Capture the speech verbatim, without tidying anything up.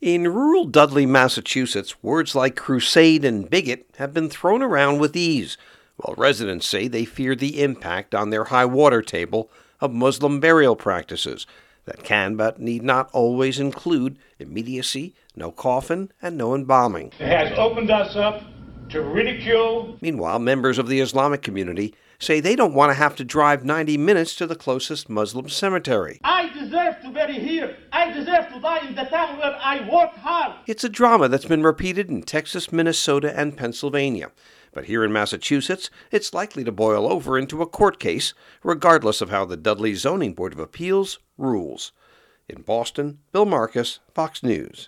In rural Dudley, Massachusetts, words like crusade and bigot have been thrown around with ease, while residents say they fear the impact on their high water table of Muslim burial practices that can but need not always include immediacy, no coffin, and no embalming. It has opened us up to ridicule. Meanwhile, members of the Islamic community say they don't want to have to drive ninety minutes to the closest Muslim cemetery. I deserve to bury here. I deserve to die in the town where I work hard. It's a drama that's been repeated in Texas, Minnesota, and Pennsylvania. But here in Massachusetts, it's likely to boil over into a court case, regardless of how the Dudley Zoning Board of Appeals rules. In Boston, Bill Marcus, Fox News.